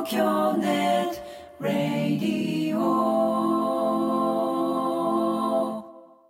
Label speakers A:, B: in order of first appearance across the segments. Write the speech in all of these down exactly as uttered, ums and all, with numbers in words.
A: 京ネットラディオ。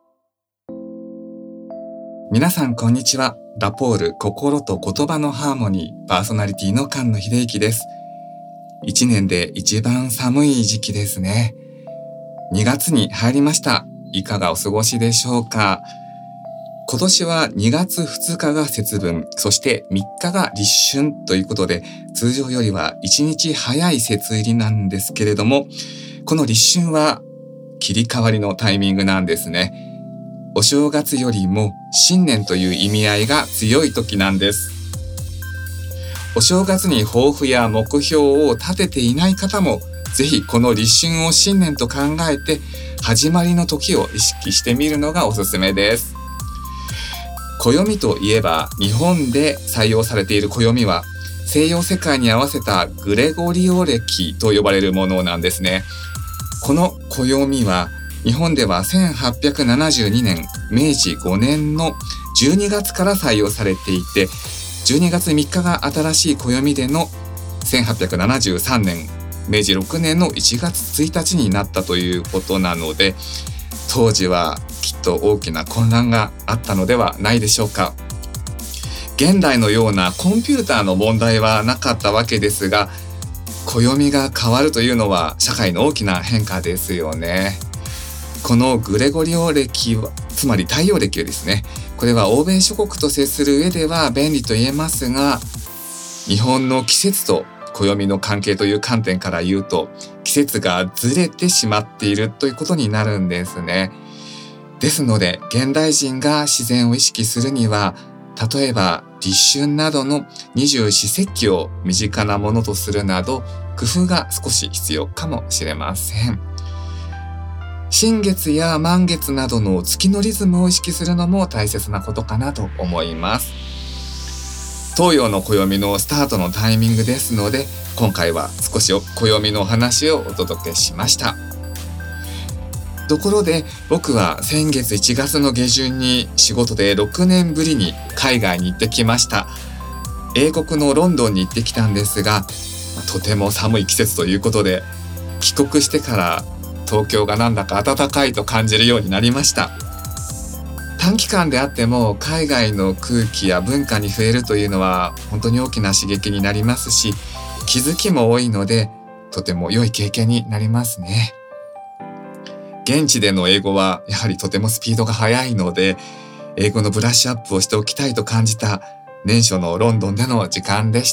B: 皆さんこんにちは。ラポール心と言葉のハーモニーパーソナリティの菅野秀幸です。一年で一番寒い時期ですね。にがつに入りました。いかがお過ごしでしょうか。今年はにがつふつかが節分、そしてみっかが立春ということで、通常よりはいちにち早い節入りなんですけれども、この立春は切り替わりのタイミングなんですね。お正月よりも新年という意味合いが強い時なんです。お正月に抱負や目標を立てていない方も、ぜひこの立春を新年と考えて、始まりの時を意識してみるのがおすすめです。暦といえば、日本で採用されている暦は、西洋世界に合わせたグレゴリオ暦と呼ばれるものなんですね。この暦は、日本ではせんはっぴゃくななじゅうにねん、めいじごねんのじゅうにがつから採用されていて、じゅうにがつみっかが新しい暦でのせんはっぴゃくななじゅうさんねん、めいじろくねんのいちがつついたちになったということなので、当時はきっと大きな混乱があったのではないでしょうか。現代のようなコンピューターの問題はなかったわけですが、暦が変わるというのは社会の大きな変化ですよね。このグレゴリオ暦は、つまり太陽暦ですね。これは欧米諸国と接する上では便利と言えますが、日本の季節と暦の関係という観点から言うと、季節がずれてしまっているということになるんですね。ですので、現代人が自然を意識するには、例えば立春などの二十四節気を身近なものとするなど、工夫が少し必要かもしれません。新月や満月などの月のリズムを意識するのも大切なことかなと思います。東洋の暦のスタートのタイミングですので、今回は少し暦の話をお届けしました。ところで、僕は先月いちがつの下旬に仕事でろくねんぶりに海外に行ってきました。英国のロンドンに行ってきたんですが、とても寒い季節ということで、帰国してから東京がなんだか暖かいと感じるようになりました。短期間であっても海外の空気や文化に触れるというのは本当に大きな刺激になりますし、気づきも多いので、とても良い経験になりますね。現地での英語はやはりとてもスピードが速いので、英語のブラッシュアップをしておきたいと感じた年初のロンドンでの時間でした。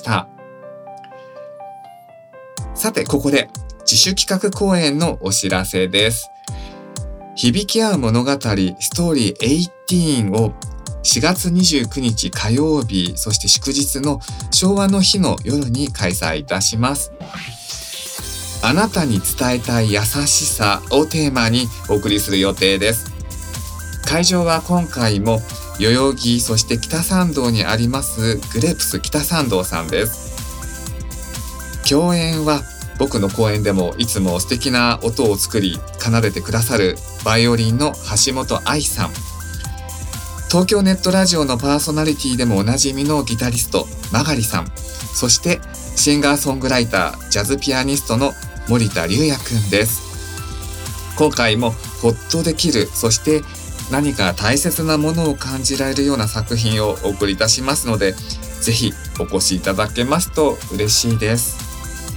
B: さて、ここで自主企画公演のお知らせです。響き合う物語ストーリーじゅうはちをしがつにじゅうくにち火曜日、そして祝日の昭和の日の夜に開催いたします。あなたに伝えたい優しさをテーマにお送りする予定です。会場は今回も代々木、そして北参道にありますグレープス北参道さんです。共演は僕の公演でもいつも素敵な音を作り奏でてくださるバイオリンの橋本愛さん、東京ネットラジオのパーソナリティでもおなじみのギタリスト曲さん、そしてシンガーソングライタージャズピアニストの森田龍也くんです。今回もほっとできる、そして何か大切なものを感じられるような作品をお送りいたしますので、ぜひお越しいただけますと嬉しいです。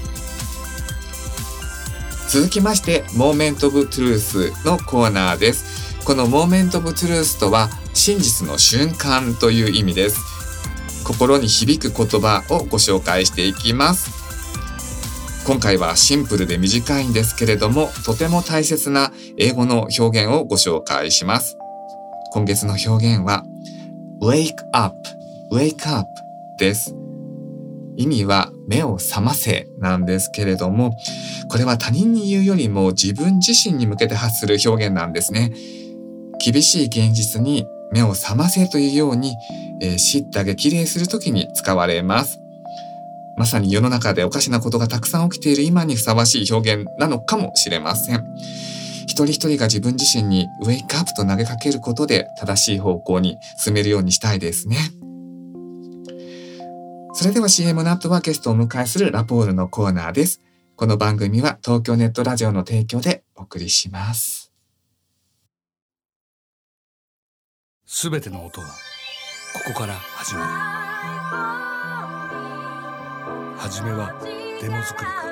B: 続きまして、モーメントオブトゥルースのコーナーです。このモーメントオブトゥルースとは、真実の瞬間という意味です。心に響く言葉をご紹介していきます。今回はシンプルで短いんですけれども、とても大切な英語の表現をご紹介します。今月の表現は wake up wake up です。意味は目を覚ませなんですけれども、これは他人に言うよりも自分自身に向けて発する表現なんですね。厳しい現実に目を覚ませというように、えー、叱咤激励するときに使われます。まさに世の中でおかしなことがたくさん起きている今にふさわしい表現なのかもしれません。一人一人が自分自身にウェイクアップと投げかけることで正しい方向に進めるようにしたいですね。 それでは シーエム の後はゲストをお迎えするラポールのコーナーです。この番組は東京ネットラジオの提供でお送りします。
C: すべての音はここから始まる。はじめはデモ作りから、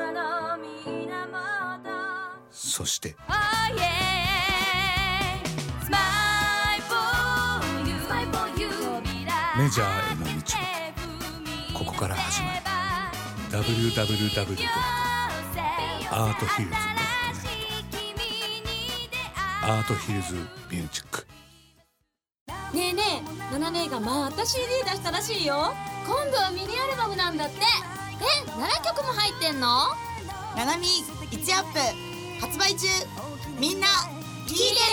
C: そしてメジャーへの道もここから始まる。 ダブリューダブリューダブリュー ドットアートヒルズ ドットネット アートヒルズミュージック。
D: ねえねえ、ナナ姉がまた シーディー 出したらしいよ。今度はミニアルバムなんだって。え、ななきょくも入ってんの？
E: ナナミいちアップ発売中。みんな聞いてね。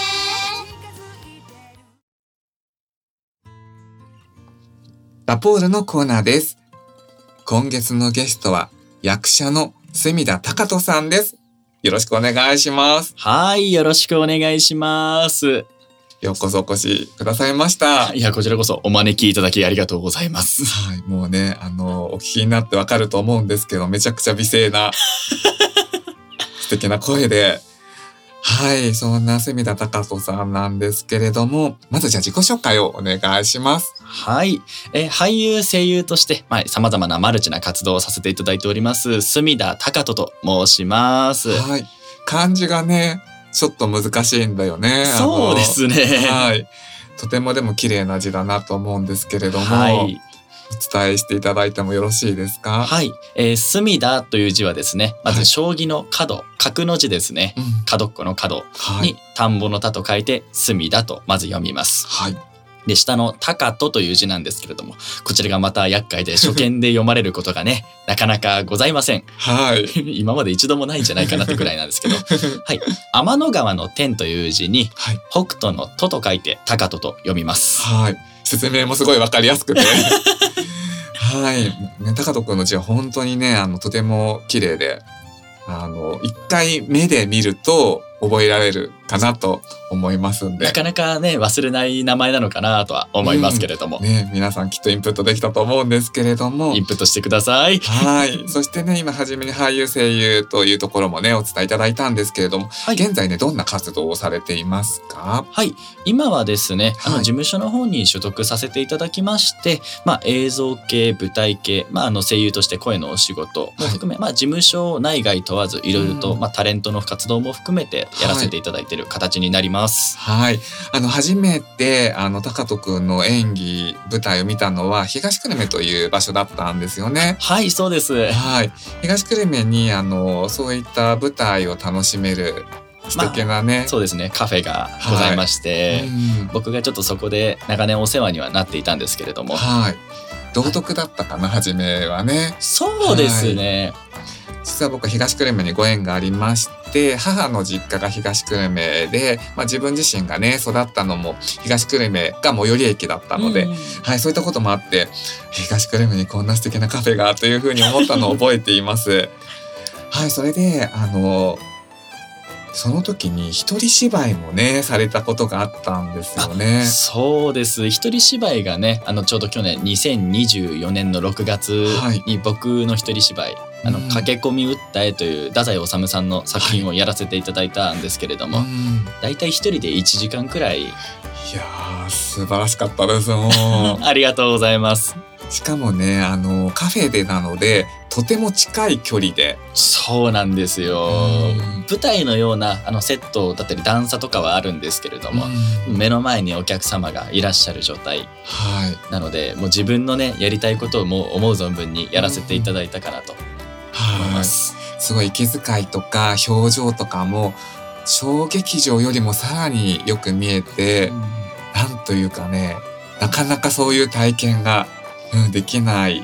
B: ラポールのコーナーです。今月のゲストは役者の隅田貴人さんです。よろしくお願いします。
F: はい、よろしくお願いします。
B: ようこそお越しくださいました。
F: いや、こちらこそお招きいただきありがとうございます。
B: はい、もうね、あのお聞きになってわかると思うんですけど、めちゃくちゃ美声な素敵な声で、はい、そんな隅田貴人さんなんですけれども、まずじゃあ自己紹介をお願いします。
F: はい、え俳優声優として、まあ、様々なマルチな活動をさせていただいております隅田貴人と申します。
B: はい、漢字がねちょっと難しいんだよね。
F: そうですね。
B: はい、とてもでも綺麗な字だなと思うんですけれども、
F: はい、
B: お伝えしていただいてもよろしいですか？
F: はい、えー、隅田という字はですね、まず将棋の角、角の字ですね、うん、角っこの角に田んぼの田と書いて隅田とまず読みます。はい。で、下の高人という字なんですけれども、こちらがまた厄介で初見で読まれることがねなかなかございません。はい。今まで一度もないんじゃないかなってくらいなんですけど、はい。天の川の天という字に、はい、北斗の斗と書いて高人と読みます。
B: はい。説明もすごいわかりやすくて。はい。ね、高人くんの字は本当にね、あの、とても綺麗で、あの、一回目で見ると覚えられるかなと思いますんで。
F: なかなかね、忘れない名前なのかなとは思いますけれども。
B: うん、ね、皆さんきっとインプットできたと思うんですけれども。
F: インプットしてください。
B: はい。そしてね、今初めに俳優声優というところもね、お伝えいただいたんですけれども、はい、現在ね、どんな活動をされていますか？
F: はい。今はですね、あの、事務所の方に所属させていただきまして、まあ、映像系、舞台系、まあ、あの、声優として声のお仕事も含め、はい、まあ、事務所内外問わず、いろいろと、まあ、タレントの活動も含めてやらせていただいている形になります。
B: はい。あの、初めて、あの、高人くんの演技、舞台を見たのは、東久留米という場所だったんですよね。
F: はい、そうです。
B: はい。東久留米に、あの、そういった舞台を楽しめる、素敵なね、ま
F: あ、そうですね、カフェがございまして、はい、うん、僕がちょっとそこで長年お世話にはなっていたんですけれども。
B: はい。道徳だったかな、初めはね。
F: そうですね。はい、
B: 実は僕は東久留米にご縁がありまして、母の実家が東久留米で、まあ、自分自身がね育ったのも東久留米が最寄り駅だったので、うん、はい、そういったこともあって東久留米にこんな素敵なカフェがというふうに思ったのを覚えています。はい、それであのその時に一人芝居もねされたことがあったんですよね。
F: そうです。一人芝居がね、あのちょうど去年にせんにじゅうよねんのろくがつに僕の一人芝居、はい、あの駆け込み訴えという太宰治さんの作品をやらせていただいたんですけれども、はい、だいたい一人でいちじかんくらい。い
B: やー素晴らしかったです。
F: ありがとうございます。
B: しかもね、あのカフェでなのでとても近い距離で。
F: そうなんですよ。舞台のようなあのセットだったり段差とかはあるんですけれども、目の前にお客様がいらっしゃる状態、はい、なのでもう自分のねやりたいことをもう思う存分にやらせていただいたかなと思います。
B: はい、すごい息遣いとか表情とかも小劇場よりもさらによく見えて、うん、なんというかね、なかなかそういう体験がうん、できない。
F: ない。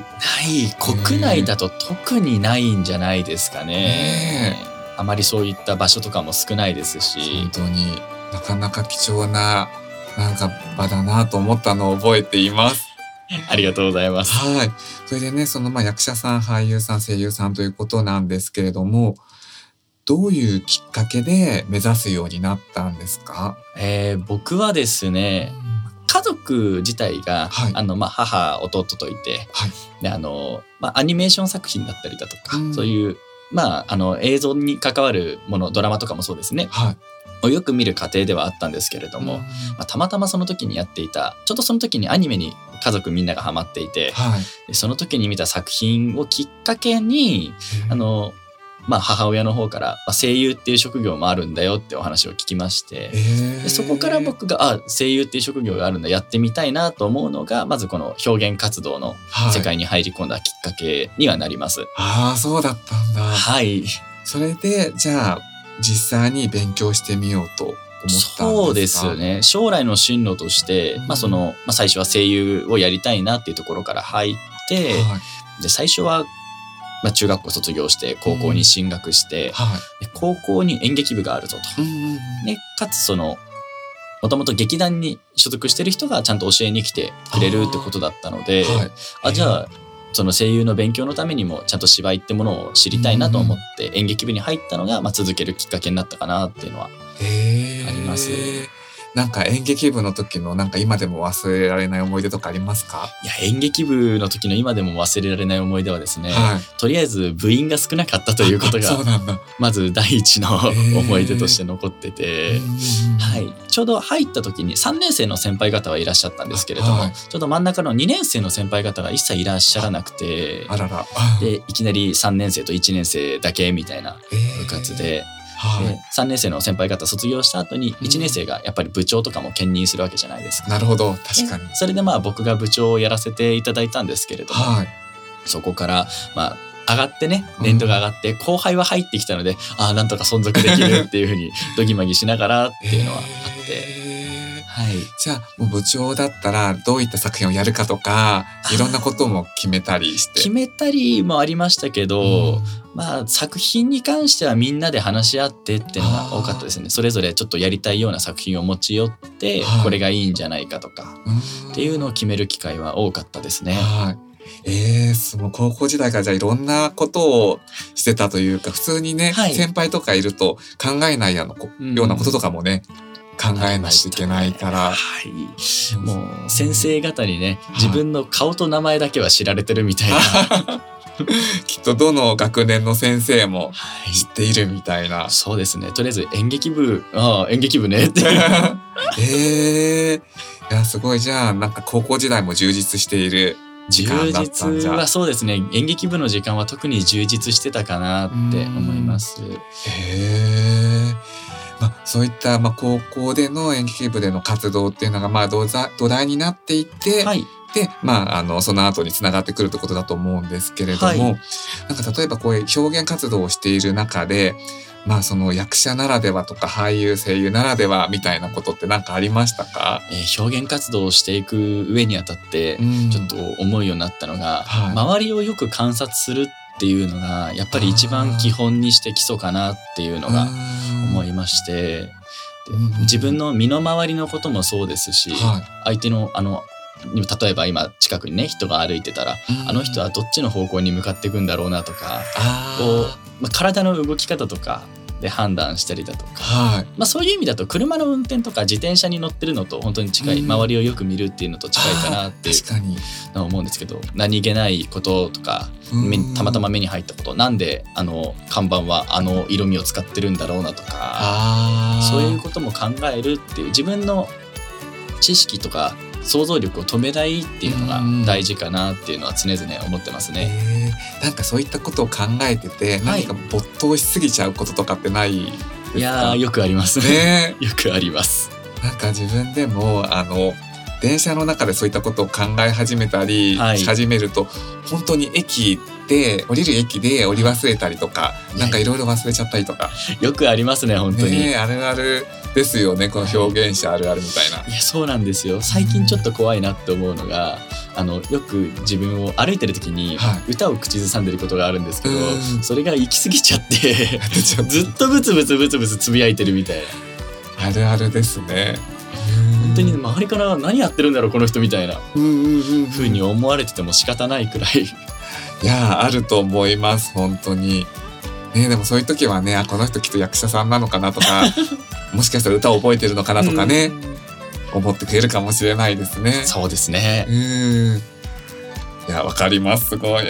F: 国内だと特にないんじゃないですかね。ねあまりそういった場所とかも少ないですし。
B: 本当になかなか貴重ななんか場だなと思ったのを覚えています。
F: ありがとうございます。
B: はい。それでね、そのまあ役者さん、俳優さん、声優さんということなんですけれども、どういうきっかけで目指すようになったんですか？
F: えー、僕はですね、 家族自体が、
B: はい、
F: あのまあ母弟といて、はい、であのまあ、アニメーション作品だったりだとか、うん、そういう、まあ、あの映像に関わるものドラマとかもそうですね、はい、をよく見る家庭ではあったんですけれども、うん、まあ、たまたまその時にやっていたちょっとその時にアニメに家族みんながハマっていて、はい、でその時に見た作品をきっかけにあのまあ、母親の方から、まあ、声優っていう職業もあるんだよってお話を聞きまして、でそこから僕があ声優っていう職業があるんだ、やってみたいなと思うのがまずこの表現活動の世界に入り込んだきっかけにはなります。
B: はい、ああそうだったんだ。
F: はい。
B: それでじゃあ実際に勉強してみようと思ったんですか？
F: そうですね。将来の進路として、うん、まあそのまあ、最初は声優をやりたいなっていうところから入って、はい、で最初はまあ、中学校卒業して高校に進学して、うん、はい、で高校に演劇部があるぞと、うんうんうん、でかつそのもともと劇団に所属してる人がちゃんと教えに来てくれるってことだったので、あ、はい、あじゃあその声優の勉強のためにもちゃんと芝居ってものを知りたいなと思って演劇部に入ったのが、まあ、続けるきっかけになったかなっていうのはあります。
B: なんか演劇部の時のなんか今でも忘れられない思い出とかありますか？
F: いや演劇部の時の今でも忘れられない思い出はですね、はい、とりあえず部員が少なかったということがまず第一の思い出として残ってて、はい、ちょうど入った時にさんねん生の先輩方はいらっしゃったんですけれども、はい、ちょうど真ん中のにねん生の先輩方が一切いらっしゃらなくて、
B: あらら
F: でいきなりさんねん生といちねん生だけみたいな部活で、はい、でさんねん生の先輩方卒業した後にいちねん生がやっぱり部長とかも兼任するわけじゃないですか。
B: なるほど、確かに。
F: それでまあ僕が部長をやらせていただいたんですけれども、はい、そこからまあ上がってね、年度が上がって後輩は入ってきたので、うん、ああなんとか存続できるっていうふうにどぎまぎしながらっていうのはあって、えーはい、
B: じゃあもう部長だったらどういった作品をやるかとかいろんなことも決めたりして
F: 決めたりもありましたけど、うん、まあ作品に関してはみんなで話し合ってっていうのが多かったですね。それぞれちょっとやりたいような作品を持ち寄って、はい、これがいいんじゃないかとかっていうのを決める機会は多かったですね。
B: はい、えー、その高校時代からじゃあいろんなことをしてたというか、普通にね、はい、先輩とかいると考えないようなこととかもね、考えないといけないから、
F: はい、もう先生方にね、はい、自分の顔と名前だけは知られてるみたいな
B: きっとどの学年の先生も知っているみたいな、はい、
F: そうですね。とりあえず演劇部、ああ演劇部ねって
B: えー、いやすごい。じゃあなんか高校時代も充実している時間だったんじゃ。充実は
F: そうですね。演劇部の時間は特に充実してたかなって思います。
B: へー、まあ、そういった、まあ、高校での演劇部での活動っていうのが、まあ、土台になっていて、はい、で、まあ、あの、その後につながってくるってことだと思うんですけれども、はい、なんか例えばこういう表現活動をしている中で、まあ、その役者ならではとか俳優声優ならではみたいなことって何かありましたか？
F: えー、表現活動をしていく上にあたってちょっと思うようになったのが、うん、周りをよく観察するっていうのがやっぱり一番基本にして基礎かなっていうのが思いまして、で自分の身の回りのこともそうですし、はい、相手のあの例えば今近くにね人が歩いてたら、あの人はどっちの方向に向かっていくんだろうなとか、こう、まあ、体の動き方とかで判断したりだとか、はい、まあ、そういう意味だと車の運転とか自転車に乗ってるのと本当に近い、周りをよく見るっていうのと近いかなっていう思うんですけど、何気ないこととかたまたま目に入ったこと、なんであの看板はあの色味を使ってるんだろうなとか、そういうことも考えるっていう自分の知識とか想像力を止めないっていうのが大事かなっていうのは常々思ってますね。
B: えー、なんかそういったことを考えてて、はい、何か没頭しすぎちゃうこととかってないですか？
F: いやよくありますね。よくあります。
B: なんか自分でもあの電車の中でそういったことを考え始めたりし始めると、はい、本当に駅で降りる駅で降り忘れたりとか、なんかいろいろ忘れちゃったりとか、
F: よくありますね本当に。
B: ね、あるあるですよね、この表現者あるあるみたいな。
F: いやそうなんですよ。最近ちょっと怖いなって思うのが、あのよく自分を歩いてる時に歌を口ずさんでることがあるんですけど、はい、それが行き過ぎちゃってずっとブツブツブツブツつぶやいてるみたいな。
B: あるあるですね。
F: 本当に周りから何やってるんだろうこの人みたいな風に思われてても仕方ないくらい
B: いやあると思います本当にね。でもそういう時はね、あこの人きっと役者さんなのかなとかもしかしたら歌を覚えてるのかなとかね、 思ってくれるかもしれないですね。
F: そうですね。
B: うん。いや、わかります。すごい。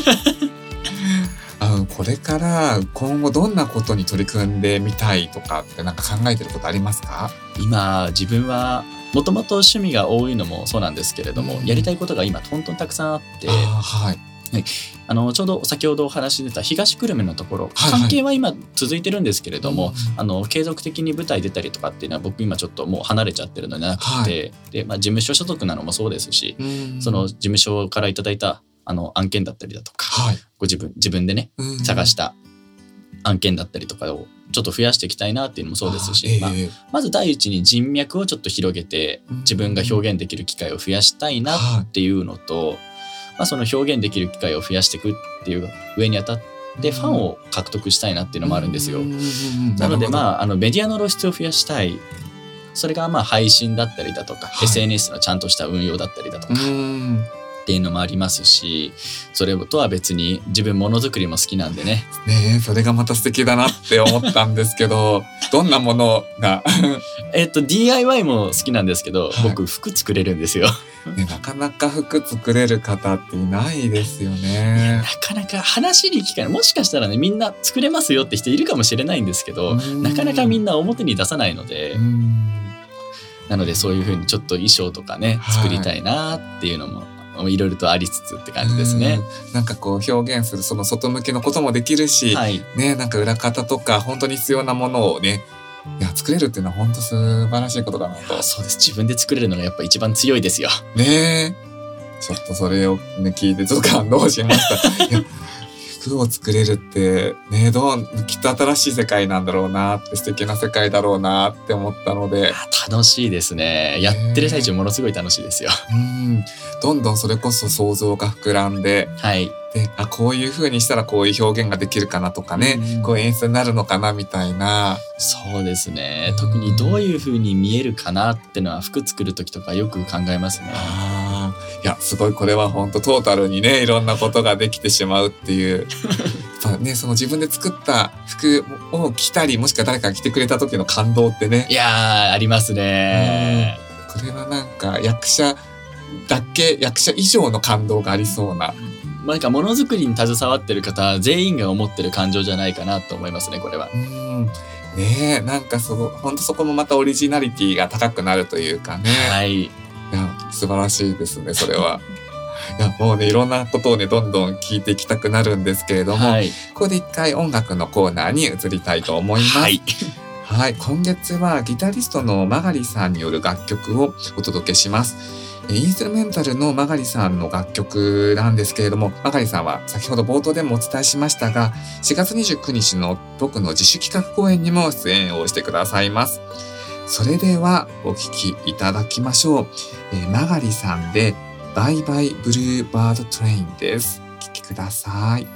B: あの、これから今後どんなことに取り組んでみたいとかってなんか考えてることありますか？
F: 今、自分はもともと趣味が多いのもそうなんですけれども、うん、やりたいことが今とんとんたくさんあって、あ、はいはい、あのちょうど先ほどお話し出た東久留米のところ、はいはい、関係は今続いてるんですけれども、うん、あの継続的に舞台出たりとかっていうのは僕今ちょっともう離れちゃってるのでなくて、はい、でまあ、事務所所属なのもそうですし、うん、その事務所からいただいたあの案件だったりだとか、はい、ご自分自分でね、うん、探した案件だったりとかをちょっと増やしていきたいなっていうのもそうですし、えーまあ、まず第一に人脈をちょっと広げて自分が表現できる機会を増やしたいなっていうのと、まあ、その表現できる機会を増やしていくっていう上にあたってファンを獲得したいなっていうのもあるんですよ。なので、まあ、あのメディアの露出を増やしたい。それがまあ配信だったりだとか、はい、エスエヌエス のちゃんとした運用だったりだとかっていうのもありますし、それとは別に自分ものづくりも好きなんでね。
B: ねえ、それがまた素敵だなって思ったんですけどどんなものが
F: えっと ディーアイワイ も好きなんですけど、はい、僕服作れるんですよ
B: ね、なかなか服作れる方っていないですよね。
F: なかなか話に聞かない。もしかしたらね、みんな作れますよって人いるかもしれないんですけど、なかなかみんな表に出さないので、なのでそういう風にちょっと衣装とかね、作りたいなっていうのも、はい、いろいろとありつつって感じですね。
B: んなんかこう表現するその外向けのこともできるし、はい、ね、なんか裏方とか本当に必要なものをね、いや作れるっていうのは本当素晴らしいことだなと。
F: そうです。自分で作れるのがやっぱ一番強いですよ。
B: ねえ、ちょっとそれを、ね、聞いてちょっと感動しましたいや服を作れるってね、どうきっと新しい世界なんだろうなって、素敵な世界だろうなって思ったので、
F: 楽しいですね。やってる最中ものすごい楽しいですよ。
B: うん、どんどんそれこそ想像が膨らんで、はい、で、あ、こういう風にしたらこういう表現ができるかなとかね、うん、こういう演出になるのかなみたいな。
F: そうですね。特にどういう風に見えるかなってのは服作る時とかよく考えますね。
B: あ、いや、すごい、これは本当トータルにね、いろんなことができてしまうっていうやっぱね、その自分で作った服を着たり、もしくは誰かが着てくれた時の感動ってね、
F: いやー、ありますね。
B: これはなんか役者だけ、役者以上の感動がありそうな、
F: なんかものづくりに携わってる方全員が思ってる感情じゃないかなと思いますね、これは。
B: うん、ねえ、なんかそこ、本当そこもまたオリジナリティが高くなるというかね。はい。いや、素晴らしいですね、それは。いや、もうね、いろんなことをね、どんどん聞いていきたくなるんですけれども、はい、ここで一回音楽のコーナーに移りたいと思います。はい。はい、今月はギタリストのマガリさんによる楽曲をお届けします。インストゥルメンタルのマガリさんの楽曲なんですけれども、マガリさんは先ほど冒頭でもお伝えしましたが、しがつにじゅうくにちの僕の自主企画公演にも出演をしてくださいます。それではお聴きいただきましょう。えー、マガリさんでバイバイブルーバードトレインです。お聴きください。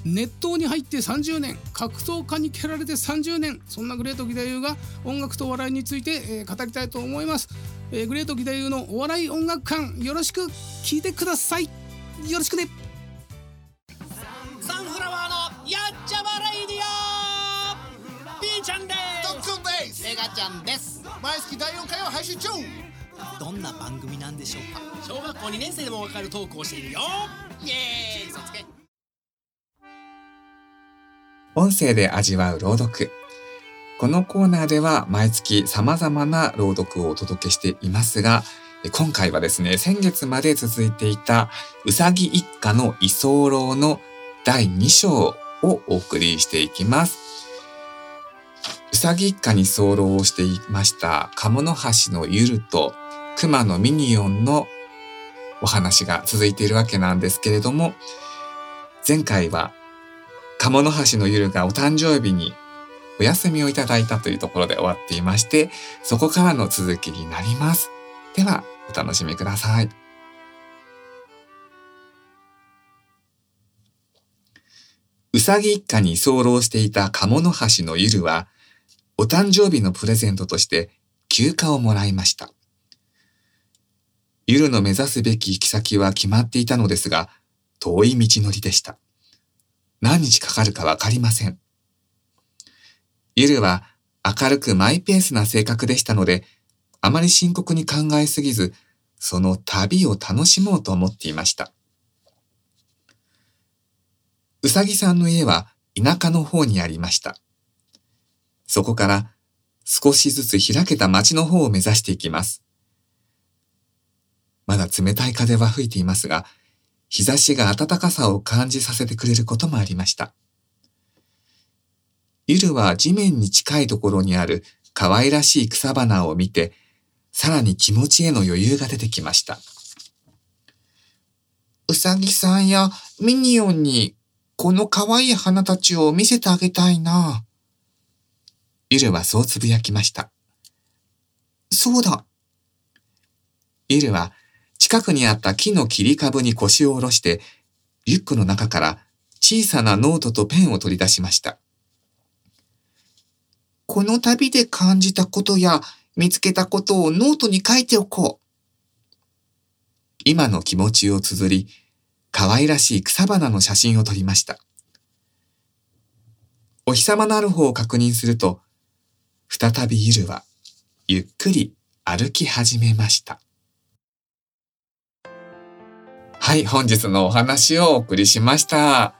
G: 熱湯に入ってさんじゅうねん、格闘家に蹴られてさんじゅうねん、そんなグレート義太夫が音楽とお笑いについて、えー、語りたいと思います。えー、グレート義太夫のお笑い音楽館、よろしく聞いてください。よろしくね。
H: サンフラワーのやっちゃまレイディオ、ピーちゃんです。
I: トッツンです。
H: メガちゃんです。
I: 毎月だいよんかいを配信中。
H: どんな番組なんでしょうか。小学校にねん生でもわかるトークをしているよ。イエーイ、そつけ。
B: 音声で味わう朗読。このコーナーでは毎月様々な朗読をお届けしていますが、今回はですね、先月まで続いていたうさぎ一家の居候のだいに章をお送りしていきます。うさぎ一家に居候をしていました鴨の橋のゆると熊のミニオンのお話が続いているわけなんですけれども、前回は鴨の橋のゆるがお誕生日にお休みをいただいたというところで終わっていまして、そこからの続きになります。ではお楽しみください。うさぎ一家に居候していた鴨の橋のゆるは、お誕生日のプレゼントとして休暇をもらいました。ゆるの目指すべき行き先は決まっていたのですが、遠い道のりでした。何日かかるかわかりません。ゆるは明るくマイペースな性格でしたので、あまり深刻に考えすぎず、その旅を楽しもうと思っていました。うさぎさんの家は田舎の方にありました。そこから少しずつ開けた町の方を目指していきます。まだ冷たい風は吹いていますが、日差しが暖かさを感じさせてくれることもありました。ゆるは地面に近いところにある可愛らしい草花を見て、さらに気持ちへの余裕が出てきました。うさぎさんやミニオンにこの可愛い花たちを見せてあげたいな。ゆるはそうつぶやきました。そうだ。ゆるは近くにあった木の切り株に腰を下ろして、リュックの中から小さなノートとペンを取り出しました。この旅で感じたことや見つけたことをノートに書いておこう。今の気持ちを綴り、可愛らしい草花の写真を撮りました。お日様のある方を確認すると、再びゆるはゆっくり歩き始めました。はい、本日のお話をお送りしました。はい、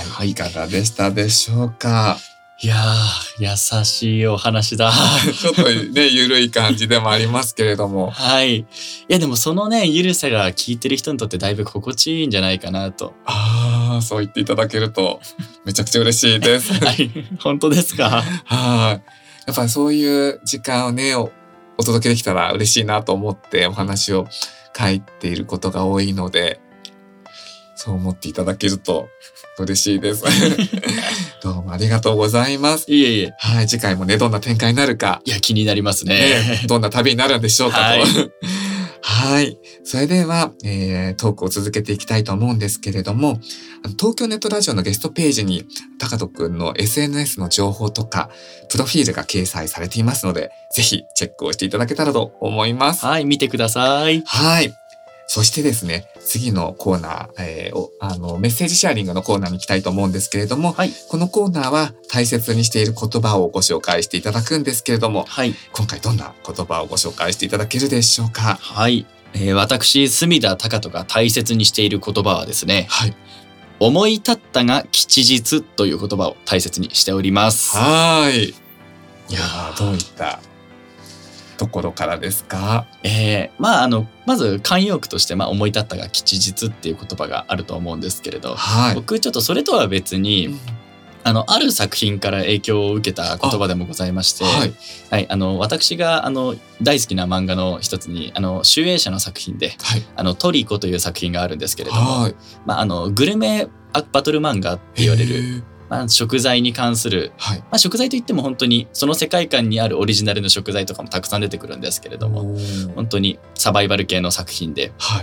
B: はい、いかがでしたでしょうか。
F: いやー、優しいお話だ。
B: ちょっとね、ゆるい感じでもありますけれども。
F: はい。いや、でもそのね、ゆるさが聞いてる人にとってだいぶ心地いいんじゃないかなと。
B: ああ、そう言っていただけると、めちゃくちゃ嬉しいです。
F: はい、本当ですか。
B: はい。やっぱりそういう時間をね、お、お届けできたら嬉しいなと思ってお話を書いていることが多いので、そう思っていただけると嬉しいです。どうもありがとうございます。
F: いえいえ。
B: はい、次回もね、どんな展開になるか。
F: いや、気になりますね。
B: ね、どんな旅になるんでしょうかと。はい。はい。それでは、えー、トークを続けていきたいと思うんですけれども、東京ネットラジオのゲストページに、たかとくんの エスエヌエス の情報とか、プロフィールが掲載されていますので、ぜひチェックをしていただけたらと思います。
F: はい、見てください。
B: はい。そしてですね、次のコーナー、えー、あの、メッセージシェアリングのコーナーに行きたいと思うんですけれども、はい、このコーナーは大切にしている言葉をご紹介していただくんですけれども、はい、今回どんな言葉をご紹介していただけるでしょうか。
F: はい。えー、私、隅田貴人が大切にしている言葉はですね、はい、思い立ったが吉日という言葉を大切にしております。
B: はい。いやー、どういったところからですか？
F: えー、まああのまず慣用句として、まあ、思い立ったが吉日っていう言葉があると思うんですけれど、はい、僕ちょっとそれとは別に、うん、あのある作品から影響を受けた言葉でもございまして、はいはい、あの私があの大好きな漫画の一つにあの集英社の作品で、はい、あのトリコという作品があるんですけれども、はい、まあ、あのグルメバトル漫画って言われる、まあ、食材に関する、はい、まあ、食材といっても本当にその世界観にあるオリジナルの食材とかもたくさん出てくるんですけれども、本当にサバイバル系の作品で、はい、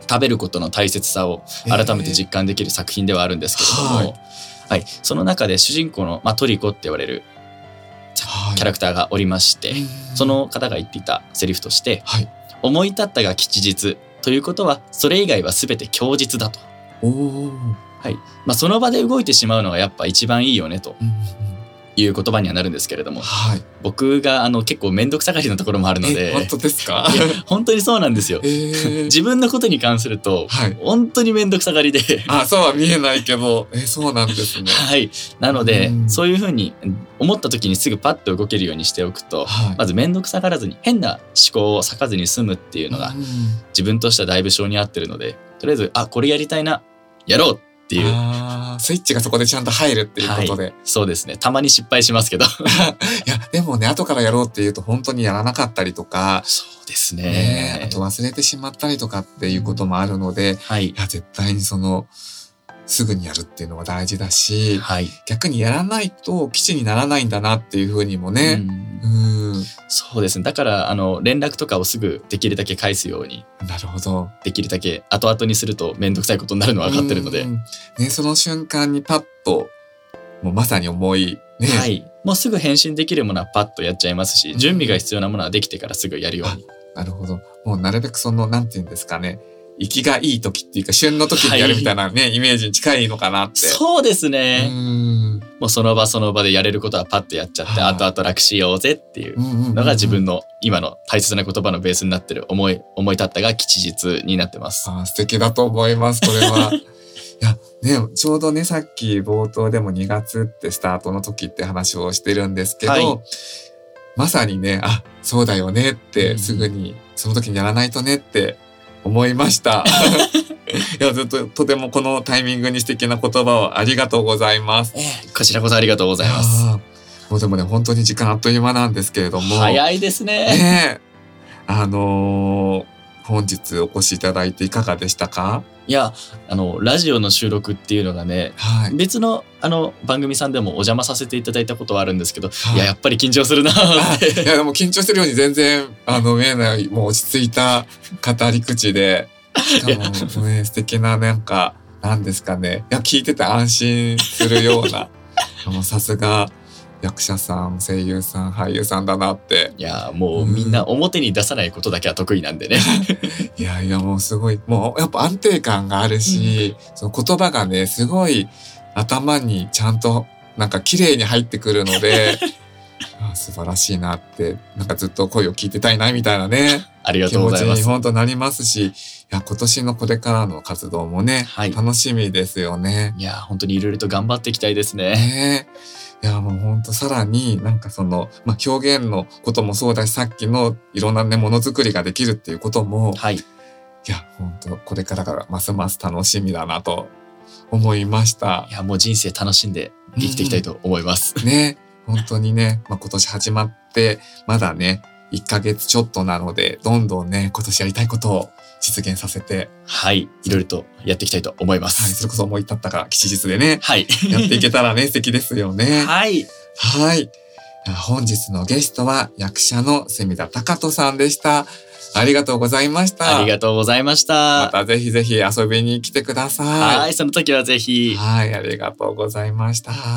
F: 食べることの大切さを改めて実感できる作品ではあるんですけれども、はいはい、その中で主人公の、まあ、トリコって言われるキャラクターがおりまして、はい、その方が言っていたセリフとして、はい、思い立ったが吉日ということはそれ以外は全て供日だと。おー、はいまあ、その場で動いてしまうのがやっぱ一番いいよねという言葉にはなるんですけれども、はい、僕があの結構面倒くさがりなところもあるので。
B: 本当ですか？
F: いや本当にそうなんですよ、えー、自分のことに関すると、はい、本当に面倒くさがりで
B: あ、そうは見えないけど、えー、そうなんですね。
F: はいなので、うん、そういうふうに思った時にすぐパッと動けるようにしておくと、はい、まず面倒くさがらずに変な思考を割かずに済むっていうのが、うん、自分としてはだいぶ性に合ってるので、とりあえずあこれやりたいなやろうっていう、
B: あスイッチがそこでちゃんと入るっていうことで、はい、
F: そうですね。たまに失敗しますけどい
B: やでもね、後からやろうっていうと本当にやらなかったりとか、
F: そうですね、
B: ね、あと忘れてしまったりとかっていうこともあるので、うんはい、いや絶対にそのすぐにやるっていうのが大事だし、はい、逆にやらないと基地にならないんだなっていうふうにもね、うん、
F: うんそうですね。だからあの連絡とかをすぐできるだけ返すように、
B: なるほど、
F: できるだけ後々にすると面倒くさいことになるのは分かってるので、
B: ね、その瞬間にパッともうまさに思い、ね、
F: はい、もうすぐ返信できるものはパッとやっちゃいますし、準備が必要なものはできてからすぐやるように。
B: なるほど。もうなるべくそのなんていうんですかね、生きがいい時っていうか旬の時にやるみたいなね、はい、イメージに近いのかなって。
F: そうですね。うんもうその場その場でやれることはパッとやっちゃって、後々楽しようぜっていうのが自分の今の大切な言葉のベースになってる思い思い立ったが吉日になってます。
B: あ素敵だと思いますこれは。いやね、ちょうどねさっき冒頭でもにがつってスタートの時って話をしてるんですけど、はい、まさにね、あそうだよねってすぐにその時にやらないとねって思いました。いやずっととてもこのタイミングに素敵な言葉をありがとうございます。
F: えー、こちらこそありがとうございます。
B: もうでもね本当に時間あっという間なんですけれども、
F: 早いですね。
B: ねあのー、本日お越しいただいていかがでしたか？
F: いやあのラジオの収録っていうのがね、はい、別のあの番組さんでもお邪魔させていただいたことはあるんですけど、はい、いややっぱり緊張するなって
B: いやでも緊張してるように全然あの見えないもう落ち着いた語り口で、しかも、ね、素敵ななんかなんですかね、いや聞いてて安心するようなもうさすが役者さん声優さん俳優さんだなって。
F: いやもうみんな表に出さないことだけは得意なんでね。
B: いやいやもうすごいもうやっぱ安定感があるし、うん、その言葉がねすごい頭にちゃんとなんか綺麗に入ってくるのであ素晴らしいなってなんかずっと声を聞いてたいなみたいなね
F: ありがとうございます。
B: 気持ちに本当なりますし、いや今年のこれからの活動もね、はい、楽しみですよね。
F: いや本当にいろいろと頑張っていきたいですね。
B: ねいやもう本当さらになんかその、まあ、表現のこともそうだしさっきのいろんなねものづくりができるっていうことも、はい、いや本当これからがますます楽しみだなと思いました。
F: いやもう人生楽しんで生きていきたいと思います。
B: うん、ね本当にね、まあ、今年始まってまだねいっかげつちょっとなのでどんどんね今年やりたいことを実現させて
F: はいいろいろとやっていきたいと思います。
B: はい、それこそ思い立ったが吉日でね、はい、やっていけたらね素敵ですよね。
F: はい
B: はい。本日のゲストは役者の隅田貴人さんでした。ありがとうございました。
F: ありがとうございました。
B: またぜひぜひ遊びに来てください。
F: はい、その時はぜひ。
B: はい、ありがとうございました。い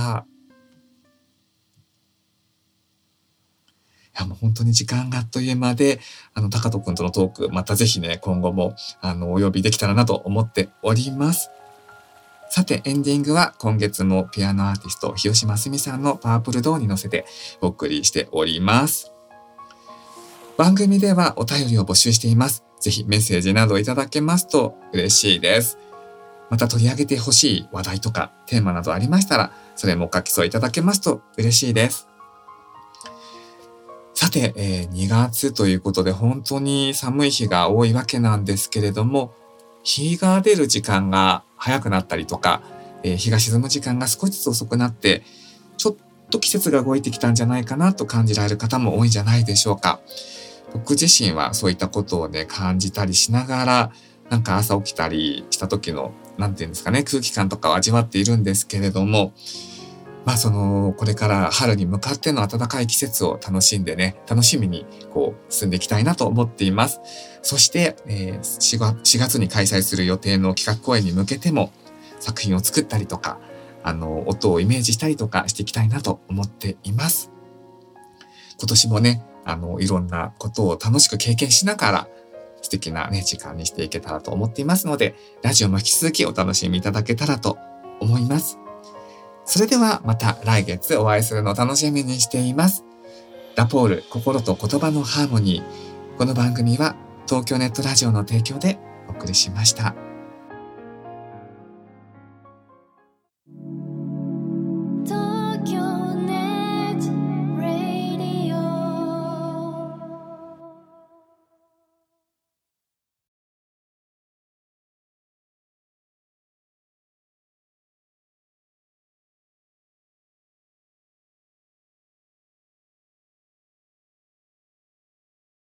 B: やもう本当に時間があっという間で、あの貴人くんとのトークまたぜひね今後もあのお呼びできたらなと思っております。さてエンディングは今月もピアノアーティスト日吉真澄さんのパープルドーンに乗せてお送りしております。番組ではお便りを募集しています。ぜひメッセージなどいただけますと嬉しいです。また取り上げてほしい話題とかテーマなどありましたらそれもお書き添えいただけますと嬉しいです。さて、えー、にがつということで本当に寒い日が多いわけなんですけれども、日が出る時間が早くなったりとか、えー、日が沈む時間が少しずつ遅くなってちょっと季節が動いてきたんじゃないかなと感じられる方も多いんじゃないでしょうか。僕自身はそういったことをね感じたりしながらなんか朝起きたりした時のなんていうんですかね空気感とかを味わっているんですけれども、 まあその、これから春に向かっての暖かい季節を楽しんでね、楽しみにこう進んでいきたいなと思っています。そして、えー、しがつに開催する予定の企画公演に向けても作品を作ったりとか、あの、音をイメージしたりとかしていきたいなと思っています。今年もね、あの、いろんなことを楽しく経験しながら素敵なね、時間にしていけたらと思っていますので、ラジオも引き続きお楽しみいただけたらと思います。それではまた来月お会いするのを楽しみにしています。ラポール、心と言葉のハーモニー。この番組は東京ネットラジオの提供でお送りしました。